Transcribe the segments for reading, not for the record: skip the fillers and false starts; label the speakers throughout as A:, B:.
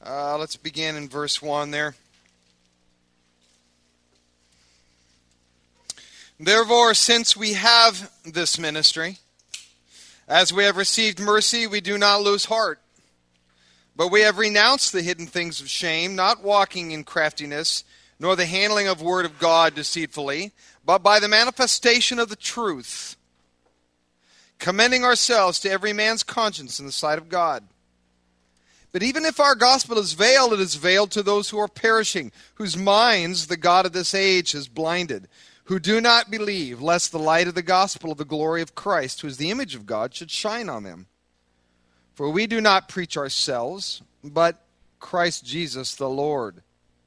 A: Let's begin in verse 1 there. Therefore, since we have this ministry, as we have received mercy, we do not lose heart. But we have renounced the hidden things of shame, not walking in craftiness, nor the handling of word of God deceitfully, but by the manifestation of the truth, commending ourselves to every man's conscience in the sight of God. But even if our gospel is veiled, it is veiled to those who are perishing, whose minds the God of this age has blinded, who do not believe, lest the light of the gospel of the glory of Christ, who is the image of God, should shine on them. For we do not preach ourselves, but Christ Jesus the Lord,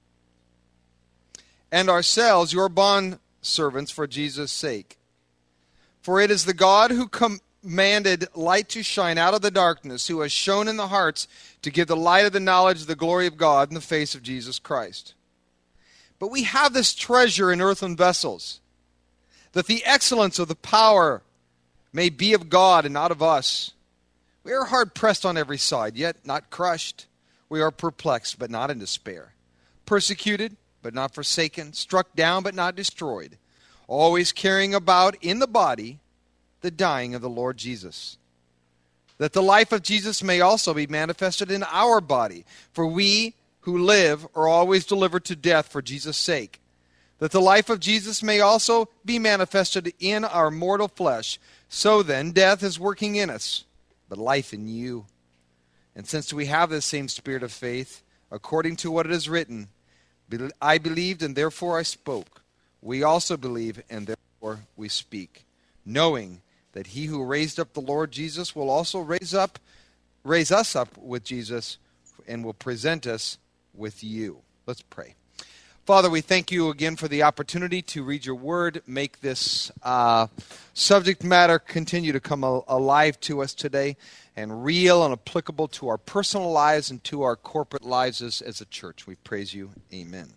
A: and ourselves your bondservants for Jesus' sake. For it is the God who commanded light to shine out of the darkness, who has shone in the hearts to give the light of the knowledge of the glory of God in the face of Jesus Christ. But we have this treasure in earthen vessels, that the excellence of the power may be of God and not of us. We are hard pressed on every side, yet not crushed. We are perplexed, but not in despair. Persecuted, but not forsaken. Struck down, but not destroyed. Always carrying about in the body the dying of the Lord Jesus, that the life of Jesus may also be manifested in our body. For we who live are always delivered to death for Jesus' sake, that the life of Jesus may also be manifested in our mortal flesh. So then, death is working in us, but life in you. And since we have this same spirit of faith, according to what it is written, I believed and therefore I spoke. We also believe and therefore we speak, knowing that he who raised up the Lord Jesus will also raise us up with Jesus and will present us with you. Let's pray. Father, we thank you again for the opportunity to read your word, make this subject matter continue to come alive to us today and real and applicable to our personal lives and to our corporate lives as a church. We praise you. Amen.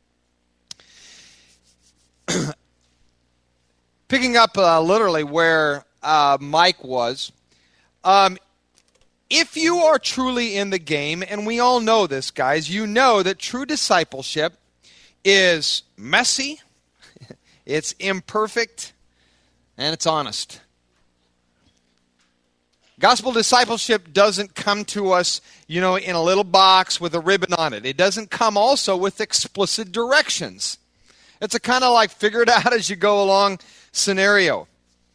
A: Picking up literally where Mike was, if you are truly in the game, and we all know this, guys, you know that true discipleship is messy, it's imperfect, and it's honest. Gospel discipleship doesn't come to us, in a little box with a ribbon on it. It doesn't come also with explicit directions. It's a kind of like figure it out as you go along scenario.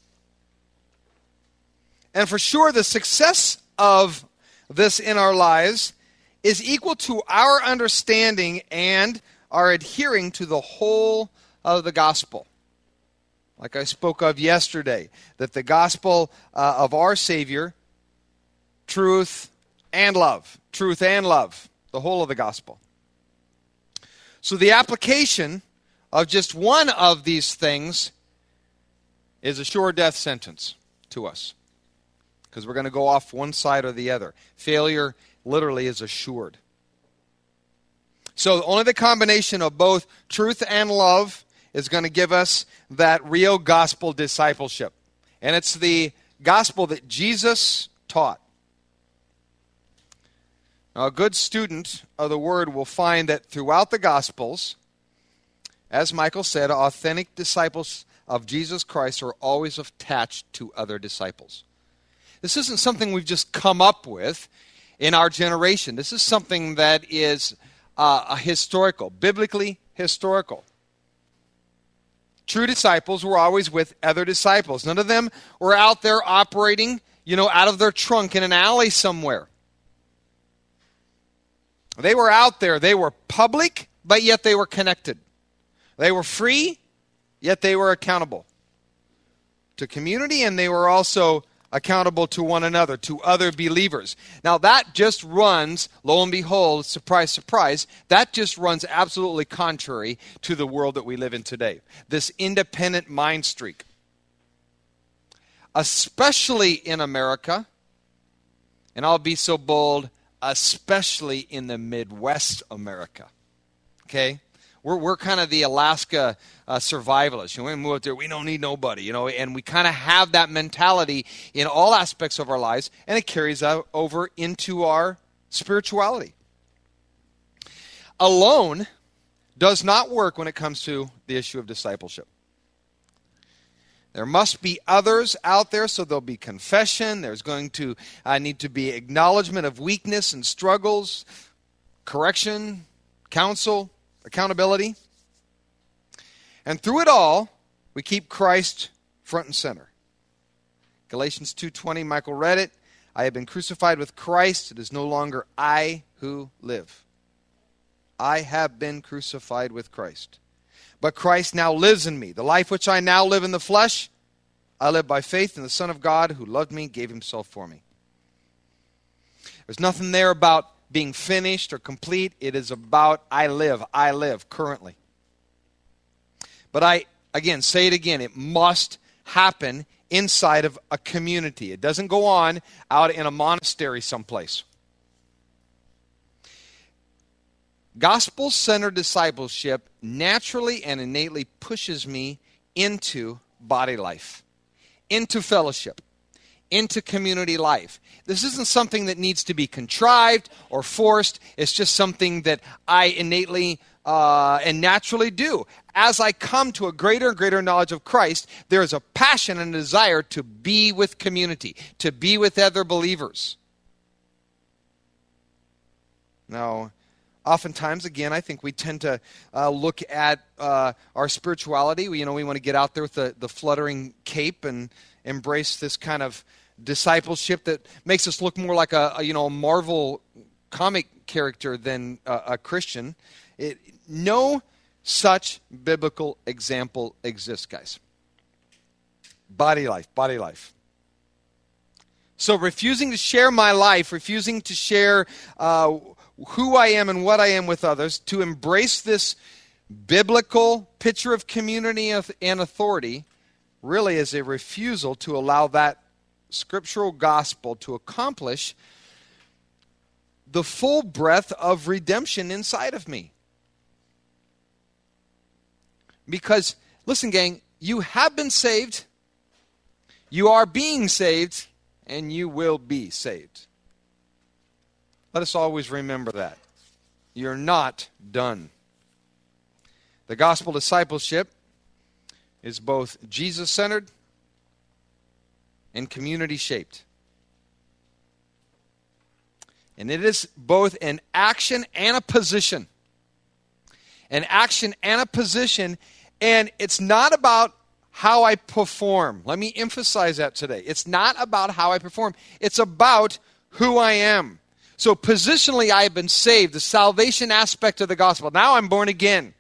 A: And for sure, the success of this in our lives is equal to our understanding and our adhering to the whole of the gospel. Like I spoke of yesterday, that the gospel of our Savior, truth and love, the whole of the gospel. So the application of just one of these things is a sure death sentence to us, because we're going to go off one side or the other. Failure literally is assured. So only the combination of both truth and love is going to give us that real gospel discipleship. And it's the gospel that Jesus taught. Now, a good student of the Word will find that throughout the Gospels, as Michael said, authentic disciples of Jesus Christ are always attached to other disciples. This isn't something we've just come up with in our generation. This is something that is historical, biblically historical. True disciples were always with other disciples. None of them were out there operating, out of their trunk in an alley somewhere. They were out there. They were public, but yet they were connected. They were free, yet they were accountable to community, and they were also accountable to one another, to other believers. Now that just runs, lo and behold, surprise, surprise, that just runs absolutely contrary to the world that we live in today. This independent mind streak. Especially in America, and I'll be so bold, especially in the Midwest America. Okay? We're kind of the Alaska survivalists. When we move out there, we don't need nobody, and we kind of have that mentality in all aspects of our lives, and it carries out over into our spirituality. alone does not work when it comes to the issue of discipleship. There must be others out there, so there'll be confession. There's going to need to be acknowledgement of weakness and struggles, correction, counsel, accountability. And through it all, we keep Christ front and center. Galatians 2:20, Michael read it. I have been crucified with Christ. It is no longer I who live. I have been crucified with Christ. But Christ now lives in me. The life which I now live in the flesh, I live by faith in the Son of God who loved me, gave himself for me. There's nothing there about being finished or complete. It is about I live currently. But I, again, say it again, it must happen inside of a community. It doesn't go on out in a monastery someplace. Gospel-centered discipleship naturally and innately pushes me into body life, into fellowship, into community life. This isn't something that needs to be contrived or forced. It's just something that I innately and naturally do. As I come to a greater and greater knowledge of Christ, there is a passion and a desire to be with community, to be with other believers. Now, oftentimes, again, I think we tend to look at our spirituality. We want to get out there with the fluttering cape and embrace this kind of discipleship that makes us look more like a Marvel comic character than a Christian. No such biblical example exists, guys. Body life. So refusing to share my life, refusing to share who I am and what I am with others, to embrace this biblical picture of community and authority, really is a refusal to allow that scriptural gospel to accomplish the full breadth of redemption inside of me. Because, listen, gang, you have been saved, you are being saved, and you will be saved. Let us always remember that. You're not done. The gospel discipleship is both Jesus-centered and community-shaped. And it is both an action and a position. An action and a position, and it's not about how I perform. Let me emphasize that today. It's not about how I perform. It's about who I am. So positionally, I have been saved, the salvation aspect of the gospel. Now I'm born again.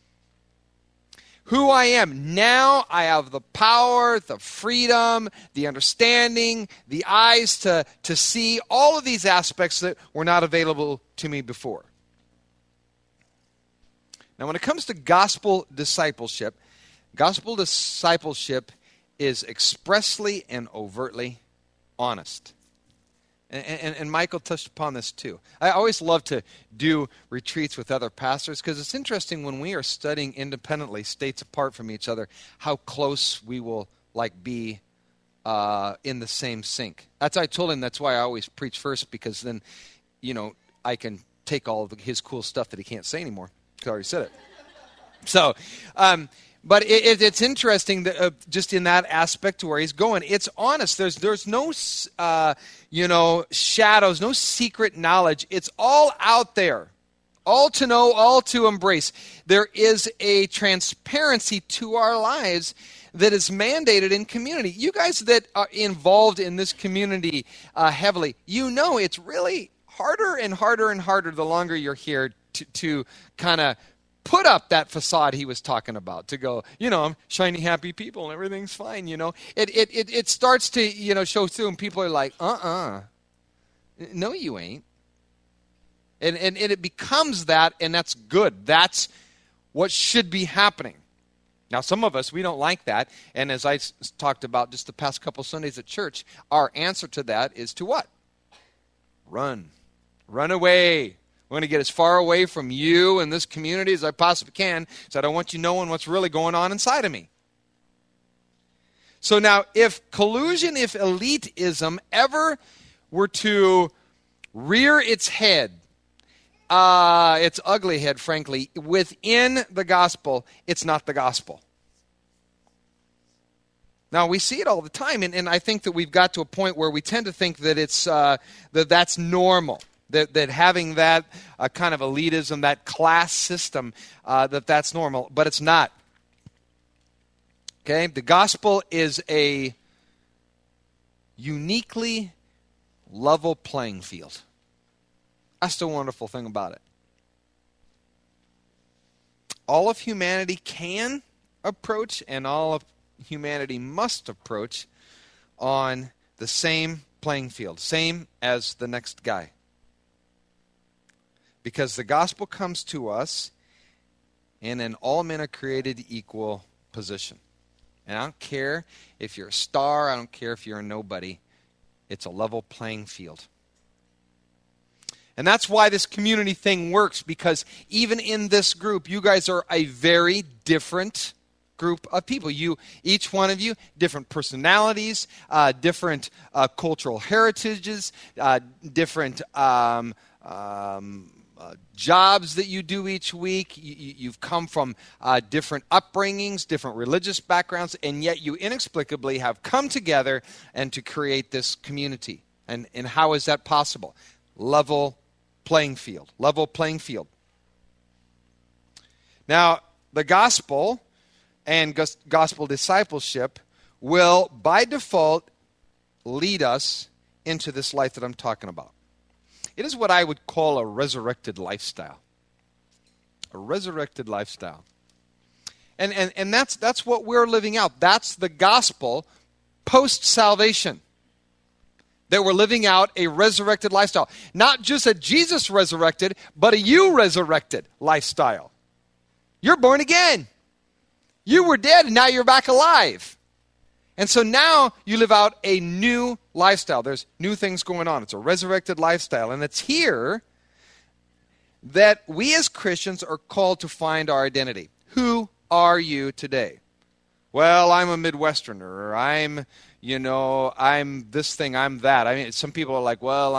A: Who I am. Now I have the power, the freedom, the understanding, the eyes to see all of these aspects that were not available to me before. Now when it comes to gospel discipleship is expressly and overtly honest. And Michael touched upon this too. I always love to do retreats with other pastors because it's interesting when we are studying independently, states apart from each other, how close we will be in the same sync. I told him that's why I always preach first, because then, I can take all of his cool stuff that he can't say anymore because I already said it. So, but it's interesting that just in that aspect to where he's going, it's honest. There's no shadows, no secret knowledge. It's all out there, all to know, all to embrace. There is a transparency to our lives that is mandated in community. You guys that are involved in this community heavily, it's really harder and harder and harder the longer you're here to kind of put up that facade he was talking about, to go, I'm shiny, happy people and everything's fine, It starts to, show through, and people are like, no, you ain't. And it becomes that, and that's good. That's what should be happening. Now, some of us, we don't like that, and as I talked about just the past couple Sundays at church, our answer to that is to what? Run. Run away. I'm going to get as far away from you and this community as I possibly can, so I don't want you knowing what's really going on inside of me. So now, if elitism ever were to rear its head it's ugly head, frankly. Within the gospel, it's not the gospel. Now, we see it all the time, and I think that we've got to a point where we tend to think that that's normal, that having that kind of elitism, that class system, that's normal, but it's not. Okay? The gospel is a uniquely level playing field. That's the wonderful thing about it. All of humanity can approach, and all of humanity must approach on the same playing field, same as the next guy. Because the gospel comes to us, and then all men are created equal position. And I don't care if you're a star, I don't care if you're a nobody. It's a level playing field. And that's why this community thing works, because even in this group, you guys are a very different group of people. Each one of you, different personalities, different cultural heritages, different jobs that you do each week. You've come from different upbringings, different religious backgrounds, and yet you inexplicably have come together and to create this community. And how is that possible? Level playing field. Level playing field. Now, the gospel and gospel discipleship will, by default, lead us into this life that I'm talking about. It is what I would call a resurrected lifestyle. A resurrected lifestyle. And that's what we're living out. That's the gospel post-salvation. That we're living out a resurrected lifestyle. Not just a Jesus resurrected, but a you resurrected lifestyle. You're born again. You were dead and now you're back alive. And so now you live out a new lifestyle. There's new things going on. It's a resurrected lifestyle. And it's here that we as Christians are called to find our identity. Who are you today? Well, I'm a Midwesterner. Or I'm this thing, I'm that. I mean, some people are like, well,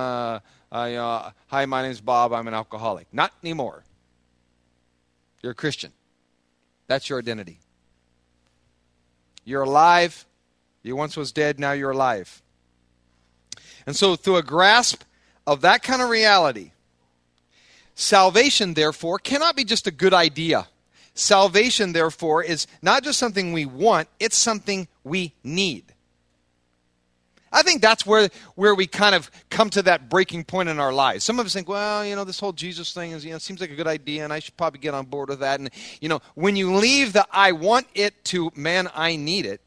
A: hi, my name's Bob. I'm an alcoholic. Not anymore. You're a Christian. That's your identity. You're alive. You once was dead, now you're alive. And so through a grasp of that kind of reality, salvation, therefore, cannot be just a good idea. Salvation, therefore, is not just something we want, it's something we need. I think that's where we kind of come to that breaking point in our lives. Some of us think, well, this whole Jesus thing is, seems like a good idea, and I should probably get on board with that. And, when you leave the I want it to, man, I need it,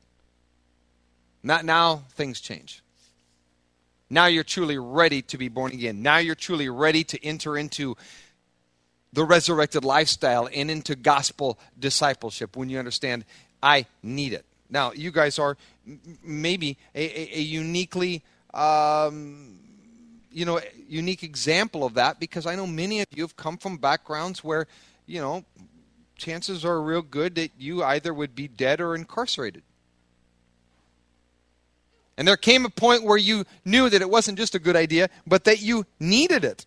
A: now things change. Now you're truly ready to be born again. Now you're truly ready to enter into the resurrected lifestyle and into gospel discipleship when you understand, I need it. Now, you guys are maybe a uniquely, unique example of that, because I know many of you have come from backgrounds where, chances are real good that you either would be dead or incarcerated. And there came a point where you knew that it wasn't just a good idea, but that you needed it.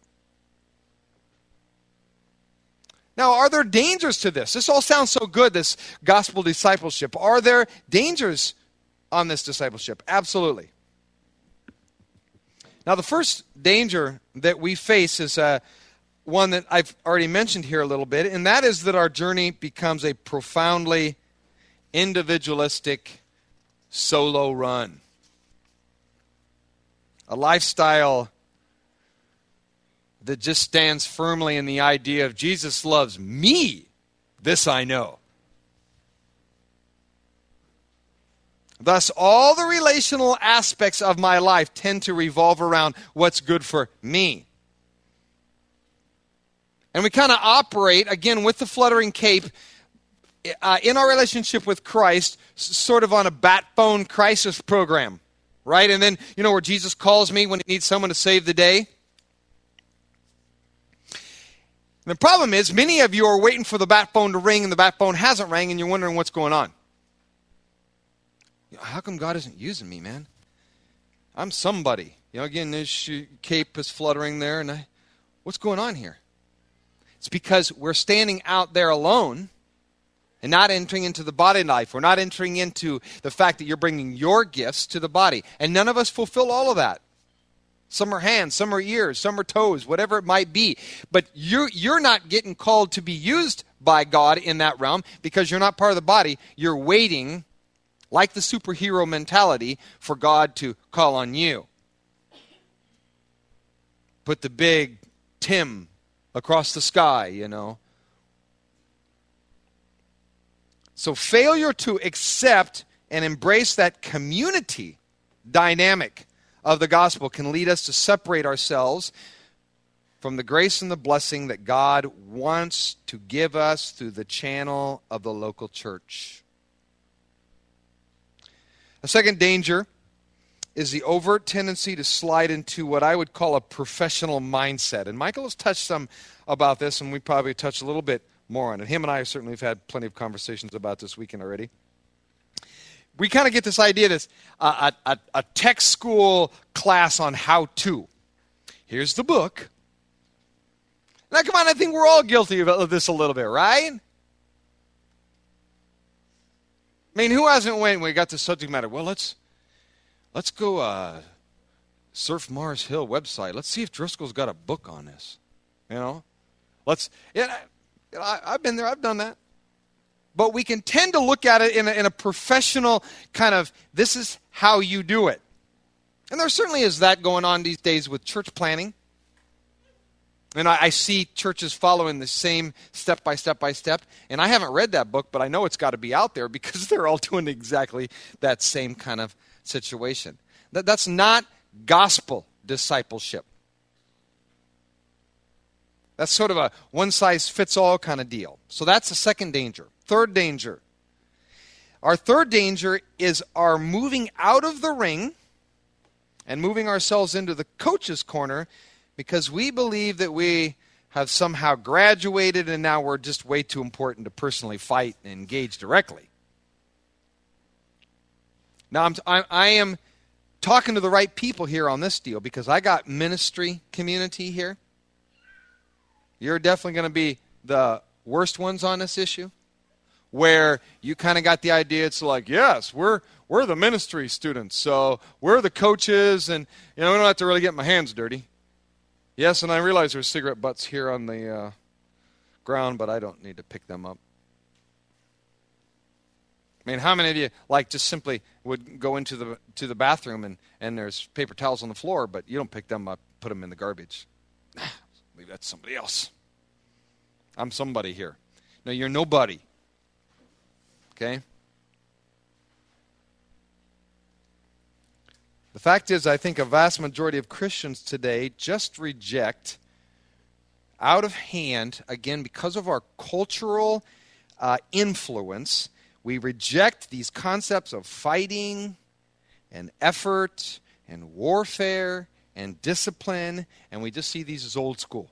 A: Now, are there dangers to this? This all sounds so good, this gospel discipleship. Are there dangers on this discipleship? Absolutely. Now, the first danger that we face is one that I've already mentioned here a little bit, and that is that our journey becomes a profoundly individualistic solo run. A lifestyle that just stands firmly in the idea of Jesus loves me, this I know. Thus, all the relational aspects of my life tend to revolve around what's good for me. And we kind of operate, again, with the fluttering cape, in our relationship with Christ, sort of on a bat phone crisis program, right? And then, where Jesus calls me when he needs someone to save the day. And the problem is, many of you are waiting for the bat phone to ring, and the bat phone hasn't rang, and you're wondering what's going on. How come God isn't using me, man? I'm somebody. Again, this cape is fluttering there, and what's going on here? It's because we're standing out there alone and not entering into the body life. We're not entering into the fact that you're bringing your gifts to the body. And none of us fulfill all of that. Some are hands, some are ears, some are toes, whatever it might be. But you're not getting called to be used by God in that realm because you're not part of the body. You're waiting, like the superhero mentality, for God to call on you. Put the big Tim across the sky, you know. So failure to accept and embrace that community dynamic of the gospel can lead us to separate ourselves from the grace and the blessing that God wants to give us through the channel of the local church. A second danger is the overt tendency to slide into what I would call a professional mindset. And Michael has touched some about this, and we probably touched a little bit more on it. Him and I certainly have had plenty of conversations about this weekend already. We kind of get this idea that a tech school class on how to. Here's the book. Now, come on, I think we're all guilty of this a little bit, right? I mean, who hasn't went when we got the subject matter? Well, let's go surf Mars Hill website. Let's see if Driscoll's got a book on this. You know, I've been there. I've done that. But we can tend to look at it in a professional kind of, this is how you do it. And there certainly is that going on these days with church planning. And I see churches following the same step by step by step. And I haven't read that book, but I know it's got to be out there because they're all doing exactly that same kind of situation. That's not gospel discipleship. That's sort of a one-size-fits-all kind of deal. So that's the second danger. Third danger. Our third danger is our moving out of the ring and moving ourselves into the coach's corner because we believe that we have somehow graduated and now we're just way too important to personally fight and engage directly. Now, I am talking to the right people here on this deal because I got ministry community here. You're definitely going to be the worst ones on this issue, where you kind of got the idea it's like, yes, we're the ministry students, so we're the coaches, and we don't have to really get my hands dirty. Yes, and I realize there's cigarette butts here on the ground, but I don't need to pick them up. I mean, how many of you just simply would go into the bathroom and there's paper towels on the floor, but you don't pick them up, put them in the garbage? Leave that to somebody else. I'm somebody here. No, you're nobody. Okay? The fact is, I think a vast majority of Christians today just reject out of hand, again, because of our cultural influence, we reject these concepts of fighting and effort and warfare and discipline, and we just see these as old school.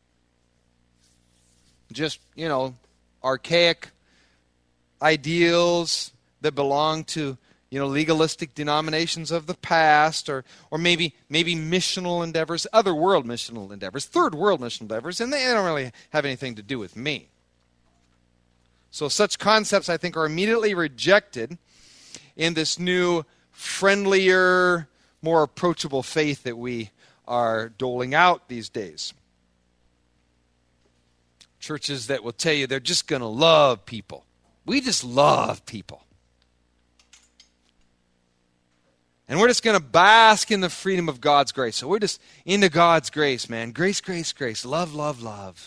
A: Just, archaic ideals that belong to, legalistic denominations of the past, or maybe missional endeavors, other world missional endeavors, third world missional endeavors, and they don't really have anything to do with me. So such concepts, I think, are immediately rejected in this new, friendlier, more approachable faith that we are doling out these days. Churches that will tell you they're just going to love people. We just love people. And we're just going to bask in the freedom of God's grace. So we're just into God's grace, man. Grace, grace, grace. Love, love, love.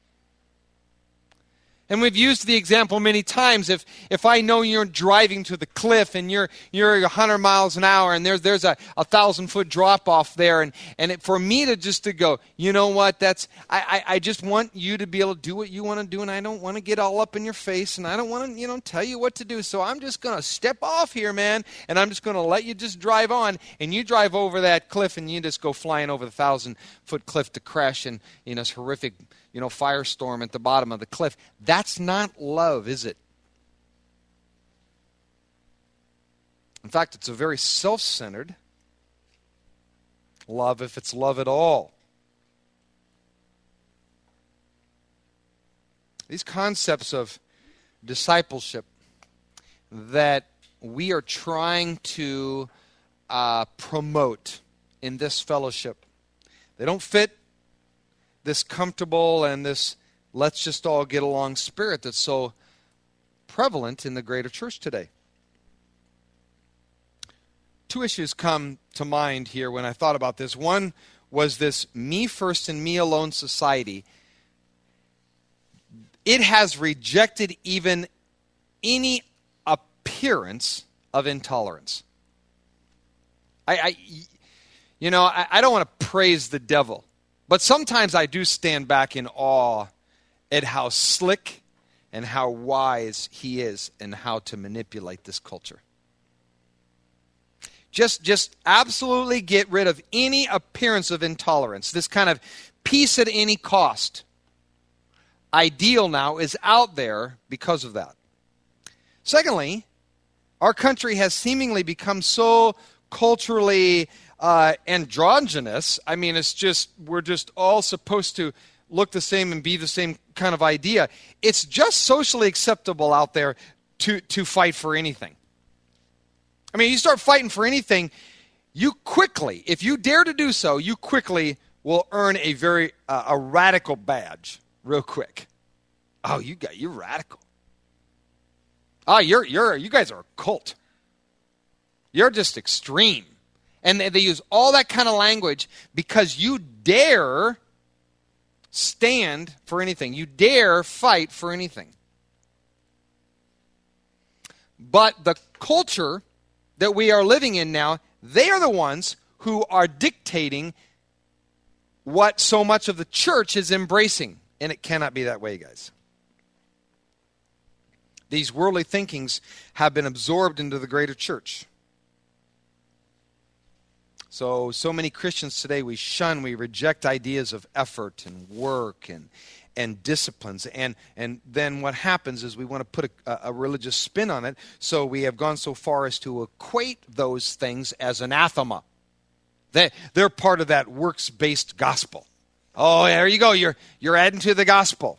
A: And we've used the example many times. If I know you're driving to the cliff and you're 100 miles an hour and there's a 1,000-foot drop off there, and for me to go, you know what? I just want you to be able to do what you want to do, and I don't want to get all up in your face, and I don't want to tell you what to do. So I'm just going to step off here, man, and I'm just going to let you just drive on, and you drive over that cliff, and you just go flying over the 1,000-foot cliff to crash in this horrific firestorm at the bottom of the cliff. That's not love, is it? In fact, it's a very self-centered love, if it's love at all. these concepts of discipleship that we are trying to promote in this fellowship, they don't fit this comfortable and this let's just all get along spirit that's so prevalent in the greater church today. Two issues come to mind here when I thought about this. One was this me first and me alone society. It has rejected even any appearance of intolerance. I don't want to praise the devil, but sometimes I do stand back in awe at how slick and how wise he is and how to manipulate this culture. Just absolutely get rid of any appearance of intolerance, this kind of peace at any cost. Ideal now is out there because of that. Secondly, our country has seemingly become so culturally androgynous. I mean, we're just all supposed to look the same and be the same kind of idea. It's just socially acceptable out there to fight for anything. I mean, you start fighting for anything, you quickly, if you dare to do so, you quickly will earn a very a radical badge real quick. Oh, you're radical. Oh, you guys are a cult. You're just extreme. And they use all that kind of language because you dare stand for anything. You dare fight for anything. But the culture that we are living in now, they are the ones who are dictating what so much of the church is embracing. And it cannot be that way, guys. These worldly thinkings have been absorbed into the greater church. So many Christians today, we reject ideas of effort and work and disciplines. And then what happens is we want to put a religious spin on it. So we have gone so far as to equate those things as anathema. They're part of that works-based gospel. Oh, there you go. You're adding to the gospel.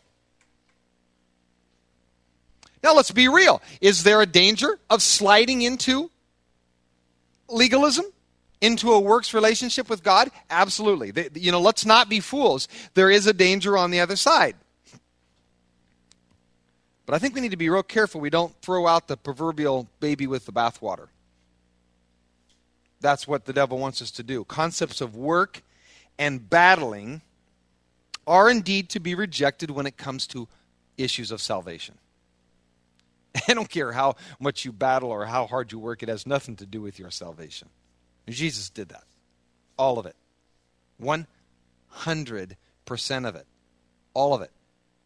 A: Now let's be real. Is there a danger of sliding into legalism? Into a works relationship with God? Absolutely. Let's not be fools. There is a danger on the other side. But I think we need to be real careful we don't throw out the proverbial baby with the bathwater. That's what the devil wants us to do. Concepts of work and battling are indeed to be rejected when it comes to issues of salvation. I don't care how much you battle or how hard you work. It has nothing to do with your salvation. Jesus did that. All of it. 100% of it. All of it.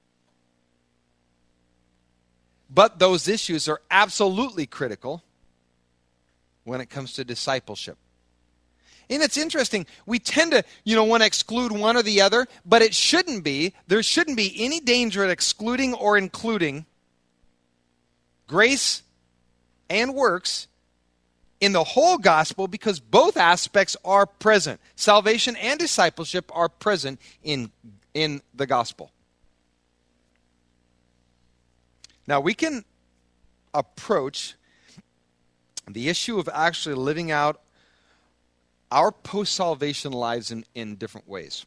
A: But those issues are absolutely critical when it comes to discipleship. And it's interesting, we tend to, want to exclude one or the other, but it shouldn't be. There shouldn't be any danger at excluding or including grace and works in the whole gospel, because both aspects are present. Salvation and discipleship are present in the gospel. Now, we can approach the issue of actually living out our post-salvation lives in different ways.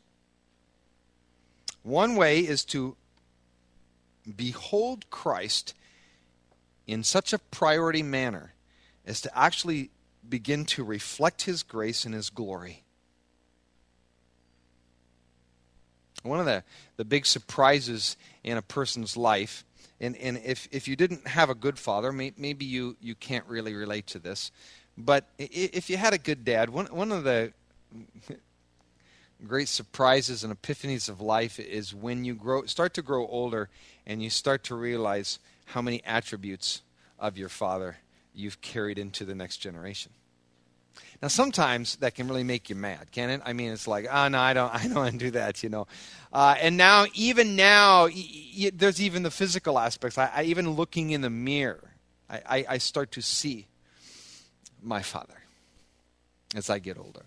A: One way is to behold Christ in such a priority manner is to actually begin to reflect His grace and His glory. One of the big surprises in a person's life, and if you didn't have a good father, maybe you can't really relate to this, but if you had a good dad, one of the great surprises and epiphanies of life is when you start to grow older and you start to realize how many attributes of your father you've carried into the next generation. Now, sometimes that can really make you mad, can it? I mean, it's like, no, I don't want to do that, And now, there's even the physical aspects. I even looking in the mirror, I start to see my father as I get older.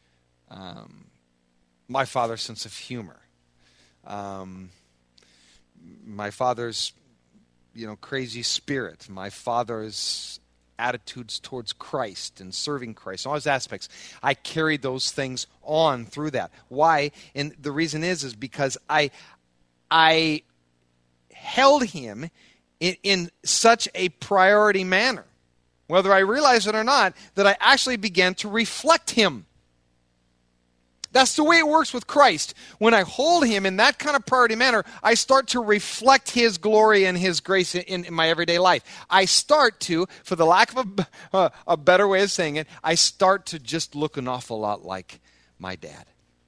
A: My father's sense of humor. my father's, crazy spirit, my father's attitudes towards Christ and serving Christ, all his aspects. I carried those things on through that. Why? And the reason is because I held him in such a priority manner, whether I realize it or not, that I actually began to reflect him. That's the way it works with Christ. When I hold him in that kind of priority manner, I start to reflect his glory and his grace in my everyday life. I start to, for the lack of a better way of saying it, I start to just look an awful lot like my dad.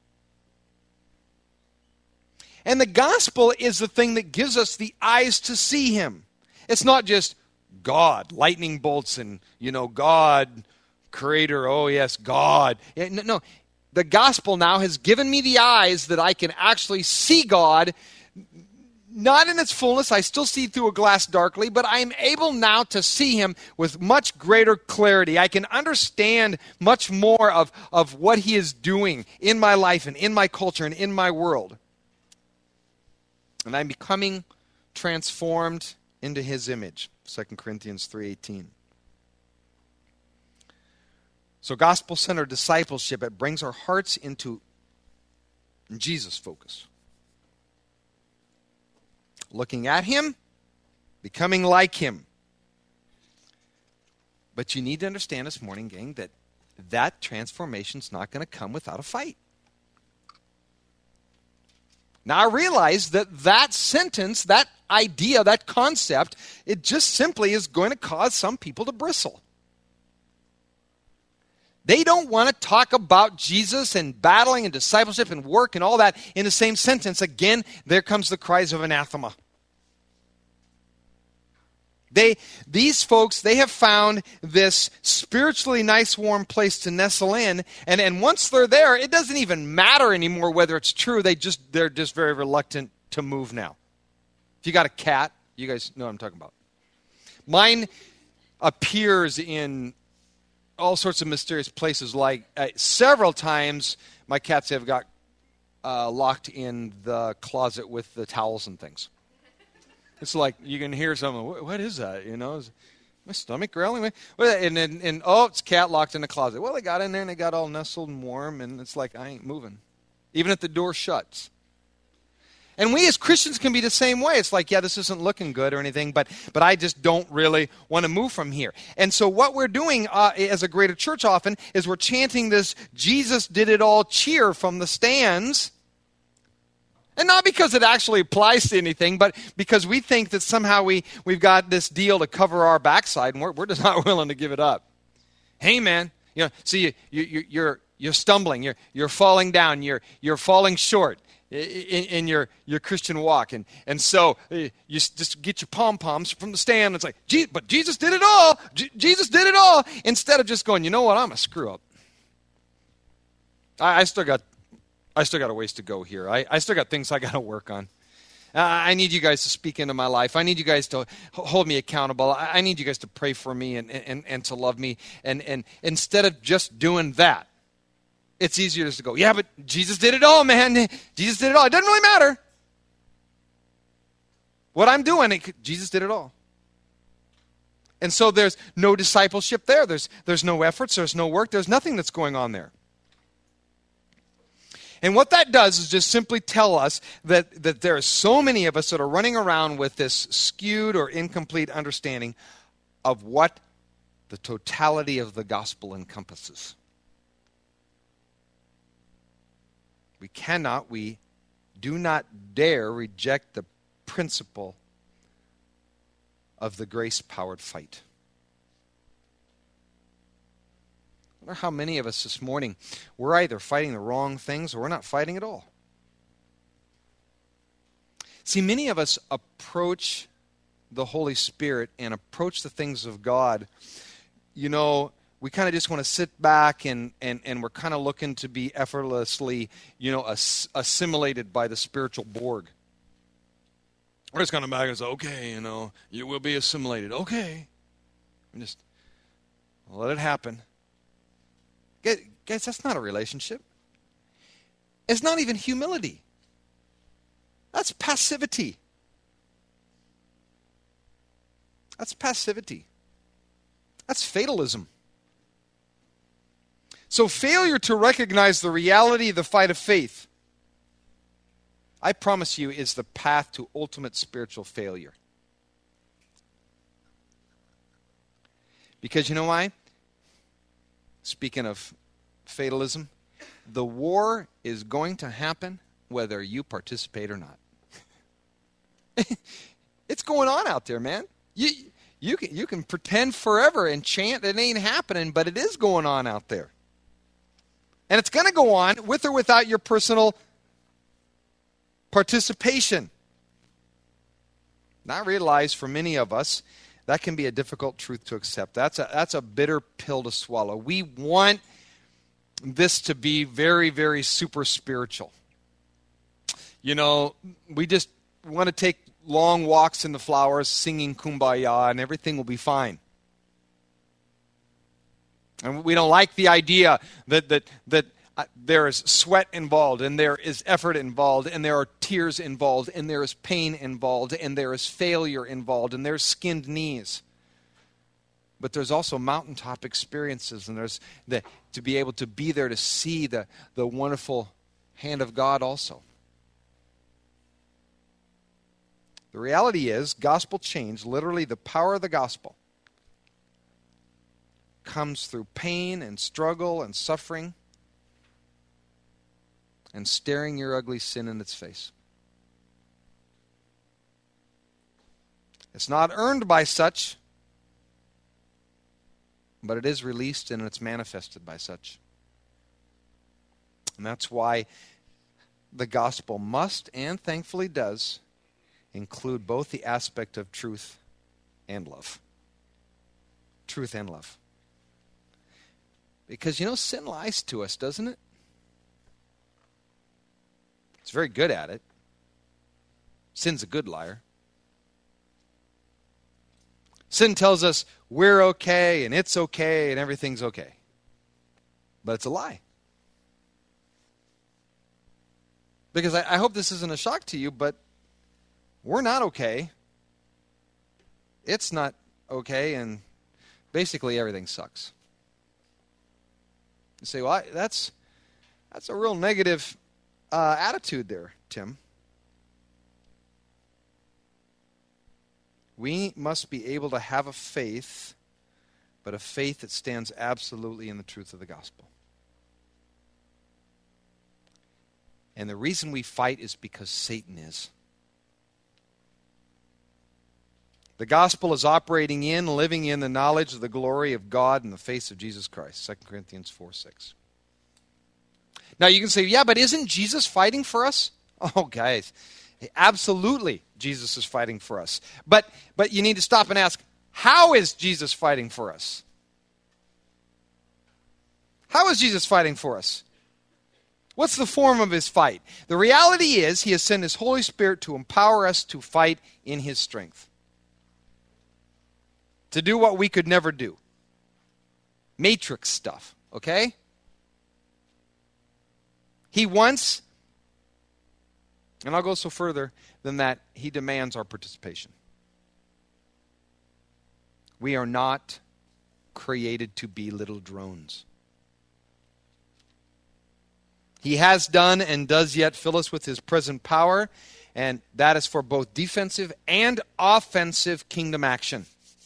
A: And the gospel is the thing that gives us the eyes to see him. It's not just God, lightning bolts and, God, creator, oh yes, God. No. The gospel now has given me the eyes that I can actually see God, not in its fullness. I still see through a glass darkly, but I'm able now to see him with much greater clarity. I can understand much more of what he is doing in my life and in my culture and in my world. And I'm becoming transformed into his image. 2 Corinthians 3:18. So gospel-centered discipleship, it brings our hearts into Jesus focus. Looking at him, becoming like him. But you need to understand this morning, gang, that transformation's not going to come without a fight. Now I realize that sentence, that idea, that concept, it just simply is going to cause some people to bristle. They don't want to talk about Jesus and battling and discipleship and work and all that in the same sentence. Again, there comes the cries of anathema. These folks, they have found this spiritually nice, warm place to nestle in. And once they're there, it doesn't even matter anymore whether it's true. They're just very reluctant to move now. If you got a cat, you guys know what I'm talking about. Mine appears in all sorts of mysterious places. Like several times, my cats have got locked in the closet with the towels and things. It's like you can hear someone, what is that? Is my stomach growling? And it's cat locked in the closet. Well, they got in there and they got all nestled and warm, and it's like, I ain't moving. Even if the door shuts. And we as Christians can be the same way. It's like, yeah, this isn't looking good or anything, but I just don't really want to move from here. And so what we're doing as a greater church often is we're chanting this Jesus did it all cheer from the stands. And not because it actually applies to anything, but because we think that somehow we've got this deal to cover our backside, and we're just not willing to give it up. Hey, man, see, you're stumbling, you're falling down, you're falling short in your Christian walk, and so you just get your pom-poms from the stand. And it's like, but Jesus did it all. Jesus did it all. Instead of just going, you know what, I'm a screw up. I still got a ways to go here. I still got things I got to work on. I need you guys to speak into my life. I need you guys to hold me accountable. I need you guys to pray for me and to love me. And instead of just doing that, it's easier just to go, yeah, but Jesus did it all, man. Jesus did it all. It doesn't really matter what I'm doing. Jesus did it all. And so there's no discipleship there. There's no efforts. There's no work. There's nothing that's going on there. And what that does is just simply tell us that there are so many of us that are running around with this skewed or incomplete understanding of what the totality of the gospel encompasses. We do not dare reject the principle of the grace-powered fight. I wonder how many of us this morning, we're either fighting the wrong things or we're not fighting at all. See, many of us approach the Holy Spirit and approach the things of God, we kind of just want to sit back and we're kind of looking to be effortlessly, assimilated by the spiritual Borg. We're just kind of back and say, okay, you will be assimilated. Okay. And just let it happen. Guys, that's not a relationship. It's not even humility. That's passivity. That's passivity. That's fatalism. So failure to recognize the reality of the fight of faith, I promise you, is the path to ultimate spiritual failure. Because you know why? Speaking of fatalism, the war is going to happen whether you participate or not. It's going on out there, man. You can pretend forever and chant it ain't happening, but it is going on out there. And it's going to go on with or without your personal participation. Now I realize for many of us, that can be a difficult truth to accept. That's a bitter pill to swallow. We want this to be very, very super spiritual. You know, we just want to take long walks in the flowers, singing Kumbaya, and everything will be fine. And we don't like the idea that there is sweat involved, and there is effort involved, and there are tears involved, and there is pain involved, and there is failure involved, and there's skinned knees. But there's also mountaintop experiences, and there's to be able to be there to see the wonderful hand of God also. The reality is, gospel change, literally the power of the gospel, comes through pain and struggle and suffering and staring your ugly sin in its face. It's not earned by such, but it is released and it's manifested by such. And that's why the gospel must, and thankfully does, include both the aspect of truth and love. Truth and love. Because, you know, sin lies to us, doesn't it? It's very good at it. Sin's a good liar. Sin tells us we're okay and it's okay and everything's okay. But it's a lie. Because I hope this isn't a shock to you, but we're not okay. It's not okay, and basically everything sucks. You say, well, that's a real negative attitude there, Tim. We must be able to have a faith, but a faith that stands absolutely in the truth of the gospel. And the reason we fight is because Satan is. The gospel is operating in, living in the knowledge of the glory of God in the face of Jesus Christ. 2 Corinthians 4:6. Now you can say, yeah, but isn't Jesus fighting for us? Oh, guys, absolutely Jesus is fighting for us. But you need to stop and ask, how is Jesus fighting for us? How is Jesus fighting for us? What's the form of his fight? The reality is he has sent his Holy Spirit to empower us to fight in his strength. To do what we could never do. Matrix stuff, okay? He wants, and I'll go so further than that, he demands our participation. We are not created to be little drones. He has done and does yet fill us with his present power, and that is for both defensive and offensive kingdom action.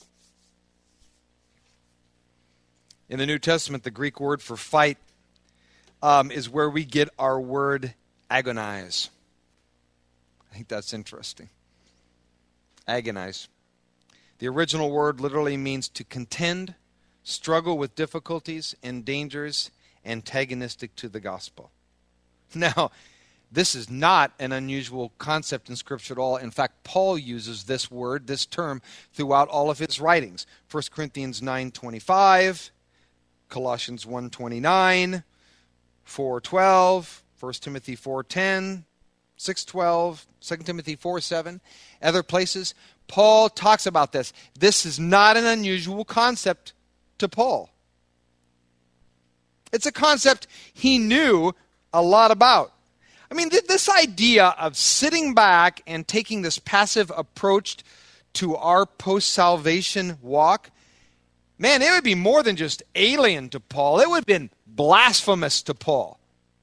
A: In the New Testament, the Greek word for fight is where we get our word agonize. I think that's interesting. Agonize. The original word literally means to contend, struggle with difficulties and dangers, antagonistic to the gospel. Now, this is not an unusual concept in Scripture at all. In fact, Paul uses this word, this term, throughout all of his writings. 1 Corinthians 9:25, Colossians 1:29, 4:12, 1 Timothy 4:10, 6:12, 2 Timothy 4:7, other places. Paul talks about this. This is not an unusual concept to Paul. It's a concept he knew a lot about. I mean, this idea of sitting back and taking this passive approach to our post-salvation walk, man, it would be more than just alien to Paul. It would have been blasphemous to Paul.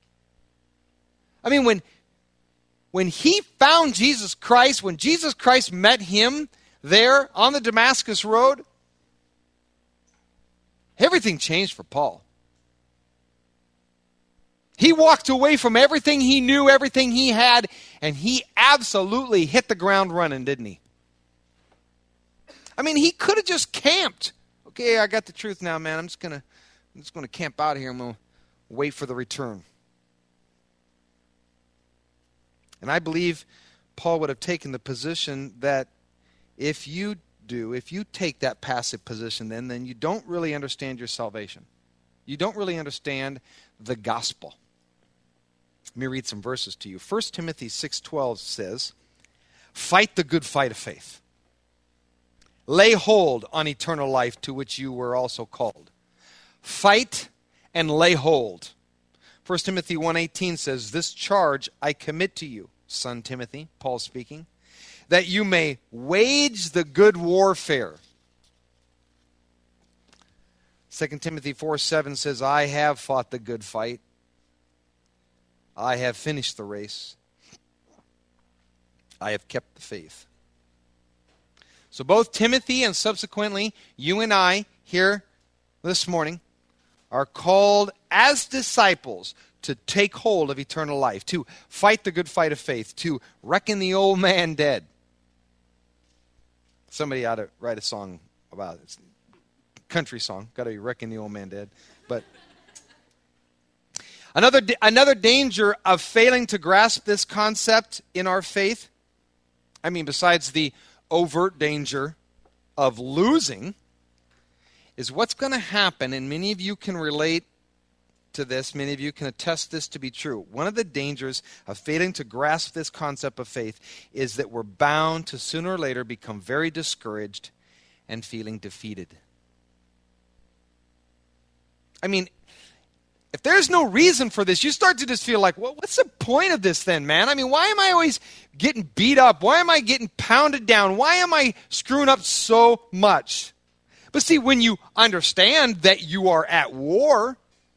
A: I mean, when he found Jesus Christ, when Jesus Christ met him there on the Damascus Road, everything changed for Paul. He walked away from everything he knew, everything he had, and he absolutely hit the ground running, didn't he? I mean, he could have just camped. Okay, I got the truth now, man. I'm just gonna camp out here. I'm gonna wait for the return. And I believe Paul would have taken the position that if you take that passive position, then you don't really understand your salvation. You don't really understand the gospel. Let me read some verses to you. 1 Timothy 6:12 says, "Fight the good fight of faith. Lay hold on eternal life to which you were also called." Fight and lay hold. 1 Timothy 1:18 says, "This charge I commit to you, son Timothy," Paul speaking, "that you may wage the good warfare." 2 Timothy 4:7 says, "I have fought the good fight. I have finished the race. I have kept the faith." So both Timothy and subsequently you and I here this morning are called as disciples to take hold of eternal life, to fight the good fight of faith, to reckon the old man dead. Somebody ought to write a song about it. It's a country song. Got to be reckon the old man dead. But another danger of failing to grasp this concept in our faith, I mean, besides the overt danger of losing, is what's going to happen, and many of you can relate to this, many of you can attest this to be true. One of the dangers of failing to grasp this concept of faith is that we're bound to sooner or later become very discouraged and feeling defeated. I mean, if there's no reason for this, you start to just feel like, well, what's the point of this then, man? I mean, why am I always getting beat up? Why am I getting pounded down? Why am I screwing up so much? But see, when you understand that you are at war,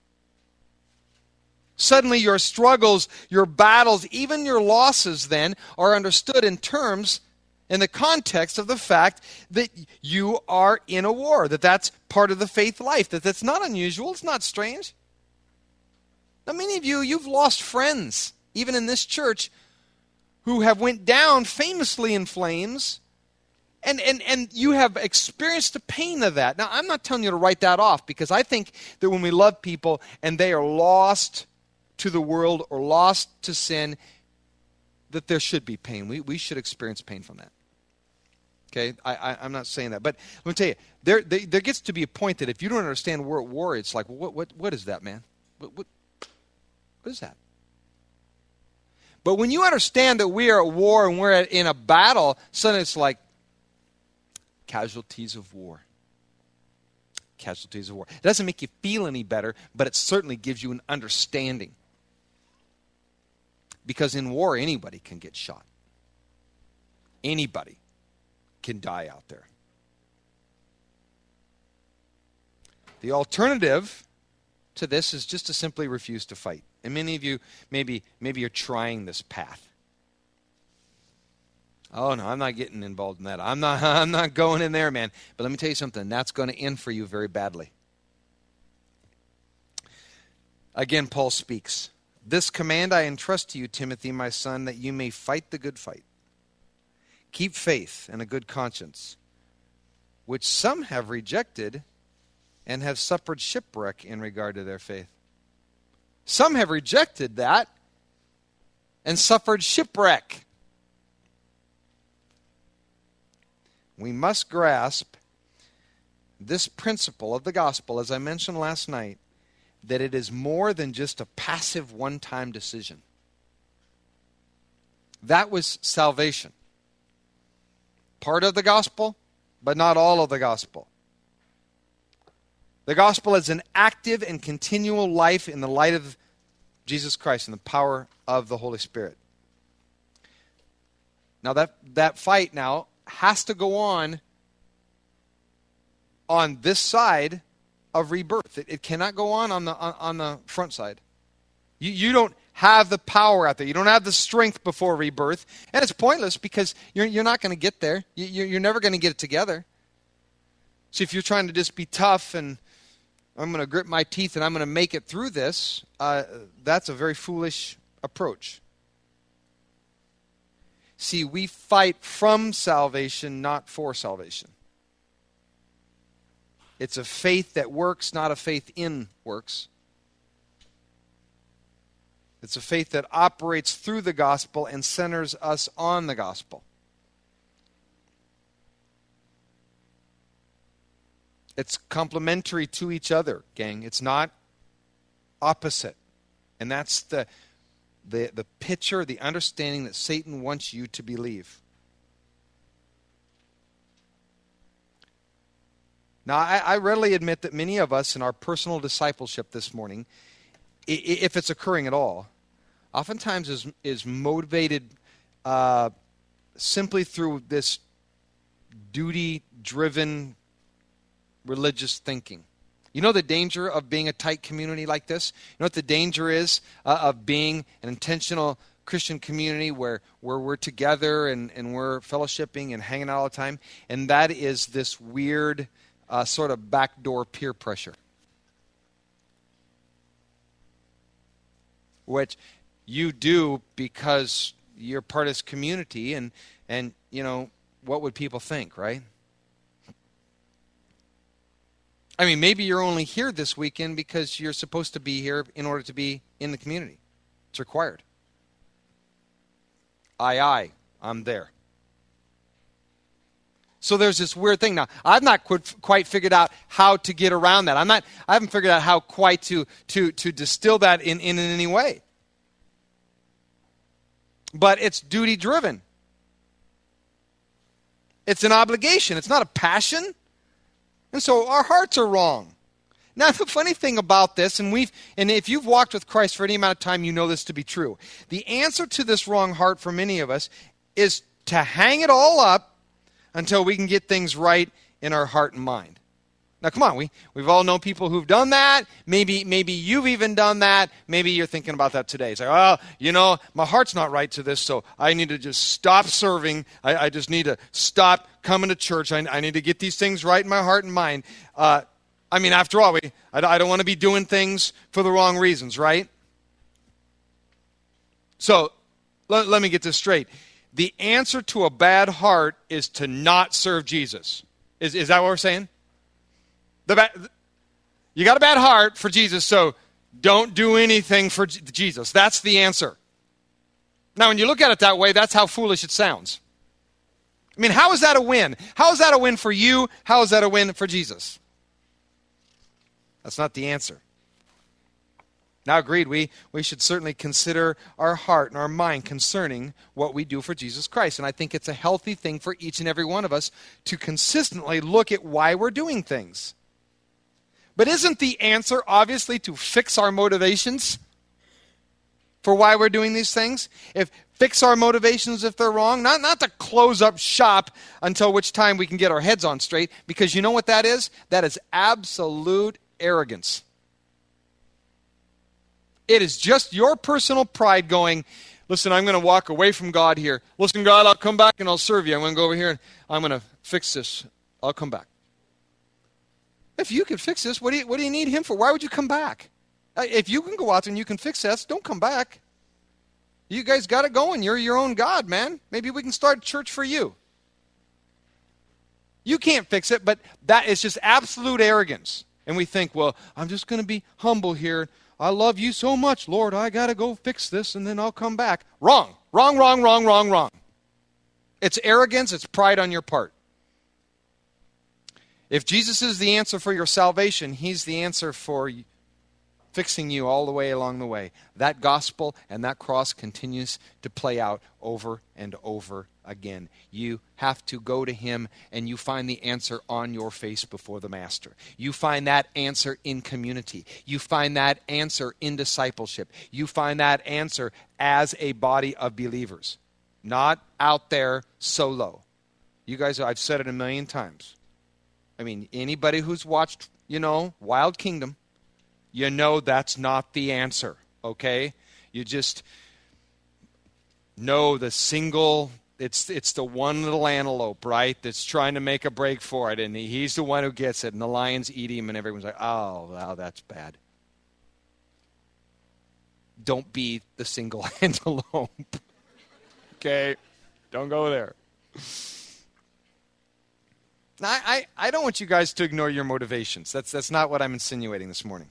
A: suddenly your struggles, your battles, even your losses then are understood in terms, in the context of the fact that you are in a war, that that's part of the faith life, that that's not unusual, it's not strange. Now, many of you, you've lost friends, even in this church, who have went down famously in flames, and you have experienced the pain of that. Now, I'm not telling you to write that off, because I think that when we love people and they are lost to the world or lost to sin, that there should be pain. We should experience pain from that. Okay, I'm not saying that. But let me tell you, there gets to be a point that if you don't understand we're at war, it's like, what is that, man? What is that? But when you understand that we are at war and we're in a battle, suddenly it's like casualties of war. Casualties of war. It doesn't make you feel any better, but it certainly gives you an understanding. Because in war, anybody can get shot. Anybody can die out there. The alternative to this is just to simply refuse to fight. And many of you, maybe you're trying this path. Oh no, I'm not getting involved in that. I'm not going in there, man. But let me tell you something, that's going to end for you very badly. Again, Paul speaks. "This command I entrust to you, Timothy, my son, that you may fight the good fight. Keep faith and a good conscience, which some have rejected and have suffered shipwreck in regard to their faith." Some have rejected that and suffered shipwreck. We must grasp this principle of the gospel, as I mentioned last night, that it is more than just a passive one-time decision. That was salvation. Part of the gospel, but not all of the gospel. The gospel is an active and continual life in the light of Jesus Christ and the power of the Holy Spirit. Now that fight now has to go on this side of rebirth. It cannot go on the front side. You don't have the power out there. You don't have the strength before rebirth. And it's pointless because you're not going to get there. You're never going to get it together. So if you're trying to just be tough and I'm going to grit my teeth and I'm going to make it through this, that's a very foolish approach. See, we fight from salvation, not for salvation. It's a faith that works, not a faith in works. It's a faith that operates through the gospel and centers us on the gospel. It's complementary to each other, gang. It's not opposite. And that's the picture, the understanding that Satan wants you to believe. Now, I readily admit that many of us in our personal discipleship this morning, if it's occurring at all, oftentimes is motivated simply through this duty-driven religious thinking. You know the danger of being a tight community like this? You know what the danger is of being an intentional Christian community where we're together and we're fellowshipping and hanging out all the time? And that is this weird sort of backdoor peer pressure, which you do because you're part of this community and you know, what would people think, right? I mean, maybe you're only here this weekend because you're supposed to be here in order to be in the community. It's required. I'm there. So there's this weird thing. Now, I've not quite figured out how to get around that. I haven't figured out how quite to distill that in any way. But it's duty-driven. It's an obligation. It's not a passion. And so our hearts are wrong. Now, the funny thing about this, and if you've walked with Christ for any amount of time, you know this to be true. The answer to this wrong heart for many of us is to hang it all up until we can get things right in our heart and mind. Now, come on, we've all known people who've done that. Maybe you've even done that. Maybe you're thinking about that today. It's like, well, you know, my heart's not right to this, so I need to just stop serving. I just need to stop coming to church. I need to get these things right in my heart and mind. I mean, after all, I don't want to be doing things for the wrong reasons, right? So let me get this straight. The answer to a bad heart is to not serve Jesus. Is that what we're saying? You got a bad heart for Jesus, so don't do anything for Jesus. That's the answer. Now, when you look at it that way, that's how foolish it sounds. I mean, how is that a win? How is that a win for you? How is that a win for Jesus? That's not the answer. Now, agreed, we should certainly consider our heart and our mind concerning what we do for Jesus Christ. And I think it's a healthy thing for each and every one of us to consistently look at why we're doing things. But isn't the answer obviously to fix our motivations for why we're doing these things? Fix our motivations if they're wrong, not to close up shop until which time we can get our heads on straight, because you know what that is? That is absolute arrogance. It is just your personal pride going, listen, I'm going to walk away from God here. Listen, God, I'll come back and I'll serve you. I'm going to go over here and I'm going to fix this. I'll come back. If you can fix this, what do you need him for? Why would you come back? If you can go out there and you can fix this, don't come back. You guys got it going. You're your own God, man. Maybe we can start church for you. You can't fix it, but that is just absolute arrogance. And we think, well, I'm just going to be humble here. I love you so much, Lord. I got to go fix this and then I'll come back. Wrong. Wrong, wrong, wrong, wrong, wrong. It's arrogance. It's pride on your part. If Jesus is the answer for your salvation, he's the answer for fixing you all the way along the way. That gospel and that cross continues to play out over and over again. You have to go to him and you find the answer on your face before the master. You find that answer in community. You find that answer in discipleship. You find that answer as a body of believers. Not out there solo. You guys, I've said it a million times. I mean, anybody who's watched, Wild Kingdom, that's not the answer, okay? You just know the single, it's the one little antelope, right, that's trying to make a break for it, and he's the one who gets it, and the lions eat him, and everyone's like, oh, wow, that's bad. Don't be the single antelope. Okay? Don't go there. Now, I don't want you guys to ignore your motivations. That's not what I'm insinuating this morning.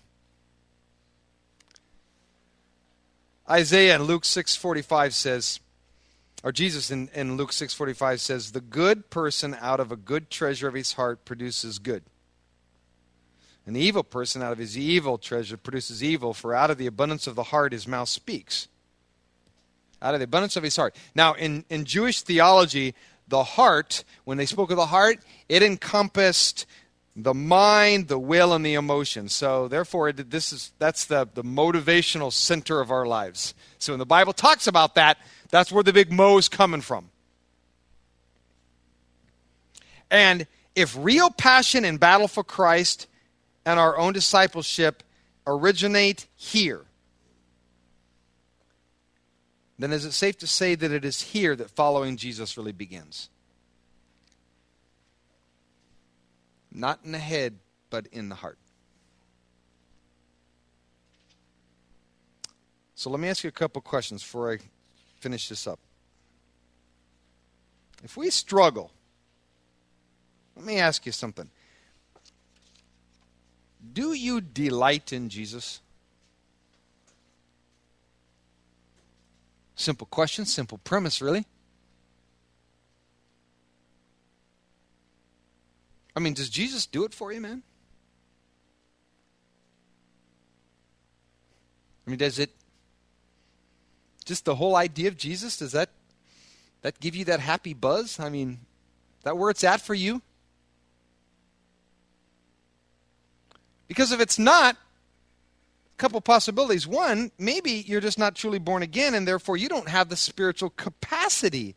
A: Isaiah in Luke 6:45 says, or Jesus in Luke 6:45 says, the good person out of a good treasure of his heart produces good. And the evil person out of his evil treasure produces evil, for out of the abundance of the heart his mouth speaks. Out of the abundance of his heart. Now, in Jewish theology, the heart, when they spoke of the heart, it encompassed the mind, the will, and the emotions. So, therefore, that's the motivational center of our lives. So when the Bible talks about that, that's where the big mo is coming from. And if real passion and battle for Christ and our own discipleship originate here, then is it safe to say that it is here that following Jesus really begins? Not in the head, but in the heart. So let me ask you a couple questions before I finish this up. If we struggle, let me ask you something. Do you delight in Jesus? Simple question, simple premise, really. I mean, does Jesus do it for you, man? I mean, does it, just the whole idea of Jesus, does that give you that happy buzz? I mean, is that where it's at for you? Because if it's not, a couple possibilities. One, maybe you're just not truly born again, and therefore you don't have the spiritual capacity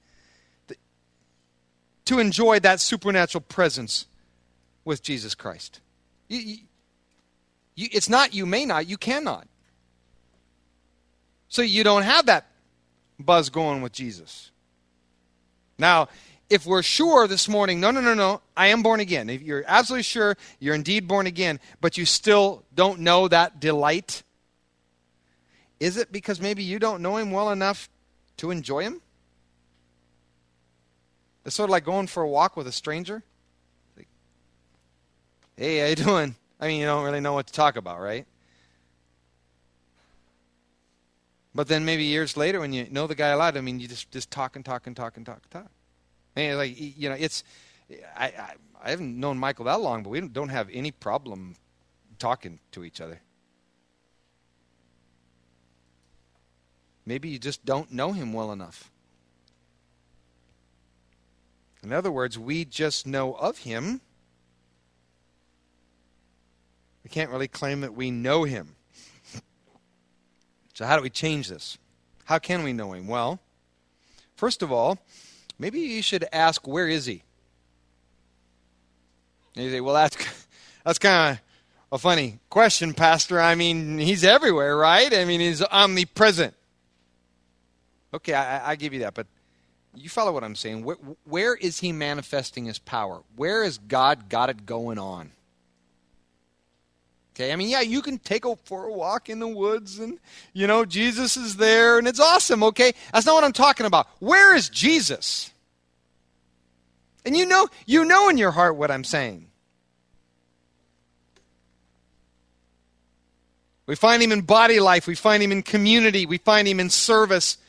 A: to enjoy that supernatural presence with Jesus Christ. It's not you may not, you cannot. So you don't have that buzz going with Jesus. Now, if we're sure this morning, no, I am born again. If you're absolutely sure you're indeed born again, but you still don't know that delight, is it because maybe you don't know him well enough to enjoy him? It's sort of like going for a walk with a stranger. Like, hey, how you doing? I mean, you don't really know what to talk about, right? But then maybe years later when you know the guy a lot, I mean, you just talk. I mean, like, you know, it's, I haven't known Michael that long, but we don't have any problem talking to each other. Maybe you just don't know him well enough. In other words, we just know of him. We can't really claim that we know him. So how do we change this? How can we know him? Well, first of all, maybe you should ask, where is he? And you say, well, that's kind of a funny question, Pastor. I mean, he's everywhere, right? I mean, he's omnipresent. Okay, I give you that, but you follow what I'm saying. Where is he manifesting his power? Where has God got it going on? Okay, I mean, yeah, you can take for a walk in the woods and, you know, Jesus is there and it's awesome, okay? That's not what I'm talking about. Where is Jesus? And you know in your heart what I'm saying. We find him in body life. We find him in community. We find him in service.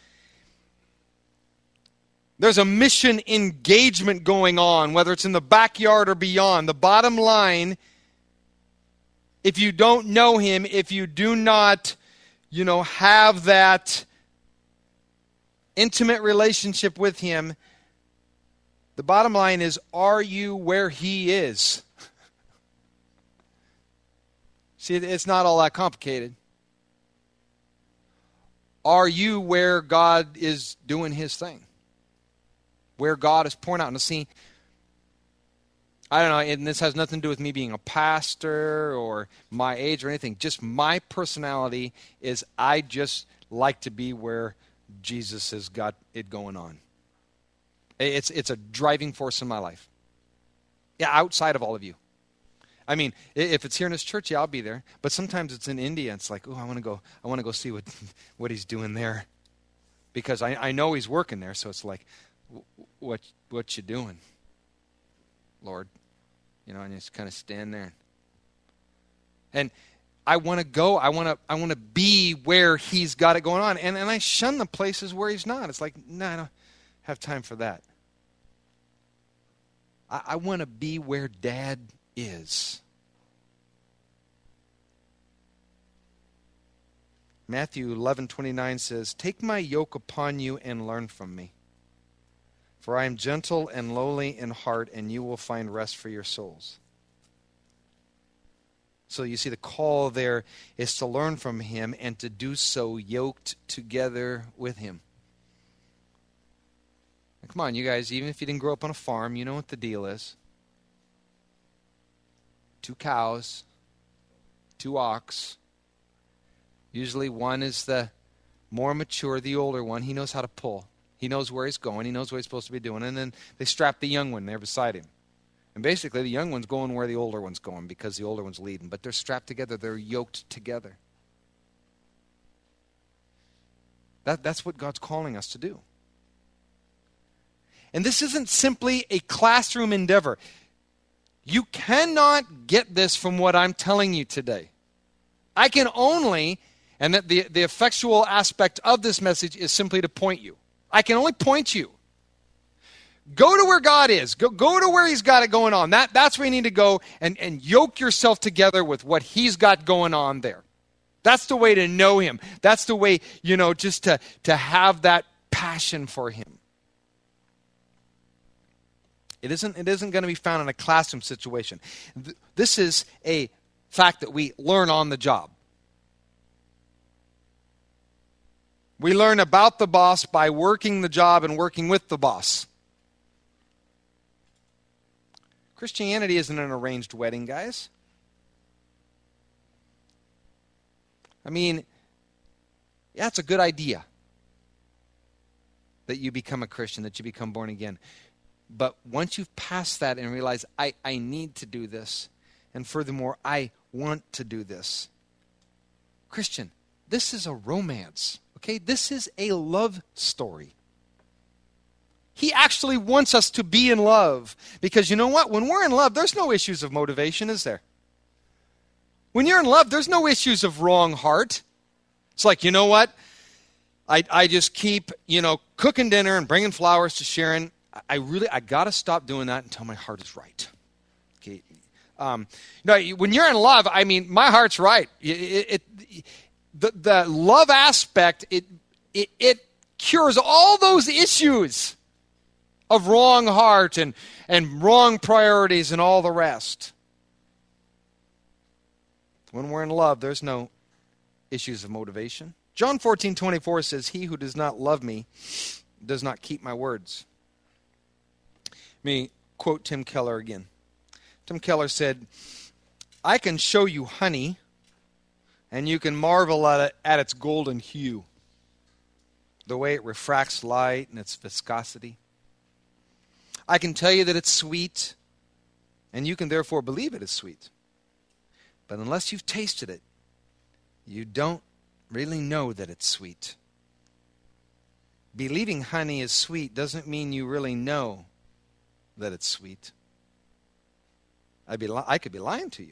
A: There's a mission engagement going on, whether it's in the backyard or beyond. The bottom line, if you don't know him, if you do not, you know, have that intimate relationship with him, the bottom line is, are you where he is? See, it's not all that complicated. Are you where God is doing his thing? Where God is pouring out? Now see, I don't know, and this has nothing to do with me being a pastor or my age or anything. Just my personality is I just like to be where Jesus has got it going on. It's a driving force in my life. Yeah, outside of all of you. I mean, if it's here in this church, yeah, I'll be there. But sometimes it's in India. It's like, oh, I want to go see what he's doing there, because I know he's working there. So it's like, what you doing, Lord? You know, and you just kind of stand there. And I want to go. I want to be where he's got it going on. And I shun the places where he's not. It's like, no, I don't have time for that. I want to be where Dad is. Matthew 11:29 says, "Take my yoke upon you and learn from me. For I am gentle and lowly in heart, and you will find rest for your souls." So you see, the call there is to learn from him and to do so yoked together with him. Now, come on, you guys, even if you didn't grow up on a farm, you know what the deal is. 2 cows, 2 ox. Usually one is the more mature, the older one. He knows how to pull. He knows where he's going. He knows what he's supposed to be doing. And then they strap the young one there beside him. And basically the young one's going where the older one's going because the older one's leading. But they're strapped together. They're yoked together. That's what God's calling us to do. And this isn't simply a classroom endeavor. You cannot get this from what I'm telling you today. I can only, and that the effectual aspect of this message is simply to point you. I can only point you. Go to where God is. Go to where he's got it going on. That's where you need to go and yoke yourself together with what he's got going on there. That's the way to know him. That's the way, just to have that passion for him. It isn't going to be found in a classroom situation. This is a fact that we learn on the job. We learn about the boss by working the job and working with the boss. Christianity isn't an arranged wedding, guys. I mean, yeah, it's a good idea that you become a Christian, that you become born again. But once you've passed that and realize, I need to do this, and furthermore, I want to do this. Christian, this is a romance, okay? This is a love story. He actually wants us to be in love. Because you know what? When we're in love, there's no issues of motivation, is there? When you're in love, there's no issues of wrong heart. It's like, you know what? I just keep, cooking dinner and bringing flowers to Sharon. I got to stop doing that until my heart is right. Okay. When you're in love, I mean, my heart's right. The love aspect, it cures all those issues of wrong heart and wrong priorities and all the rest. When we're in love, there's no issues of motivation. John 14:24 says, "He who does not love me does not keep my words." Let me quote Tim Keller again. Tim Keller said, "I can show you honey, and you can marvel at its golden hue, the way it refracts light and its viscosity. I can tell you that it's sweet, and you can therefore believe it is sweet. But unless you've tasted it, you don't really know that it's sweet. Believing honey is sweet doesn't mean you really know that it's sweet. I could be lying to you.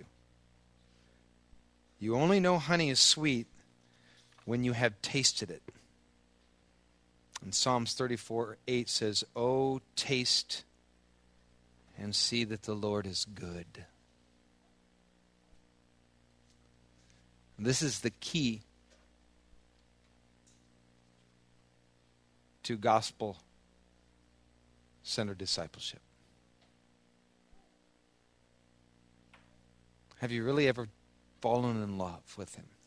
A: You only know honey is sweet when you have tasted it." And Psalms 34:8 says, "Oh, taste and see that the Lord is good." This is the key to gospel-centered discipleship. Have you really ever fallen in love with him?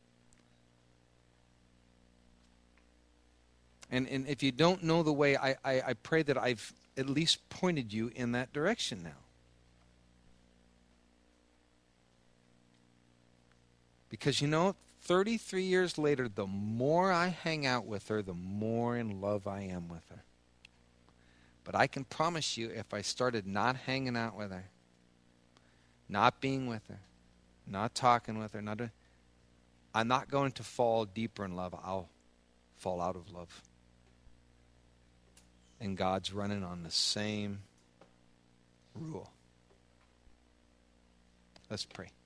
A: And if you don't know the way, I pray that I've at least pointed you in that direction now. Because 33 years later, the more I hang out with her, the more in love I am with her. But I can promise you, if I started not hanging out with her, not being with her, not talking with her, I'm not going to fall deeper in love. I'll fall out of love. And God's running on the same rule. Let's pray.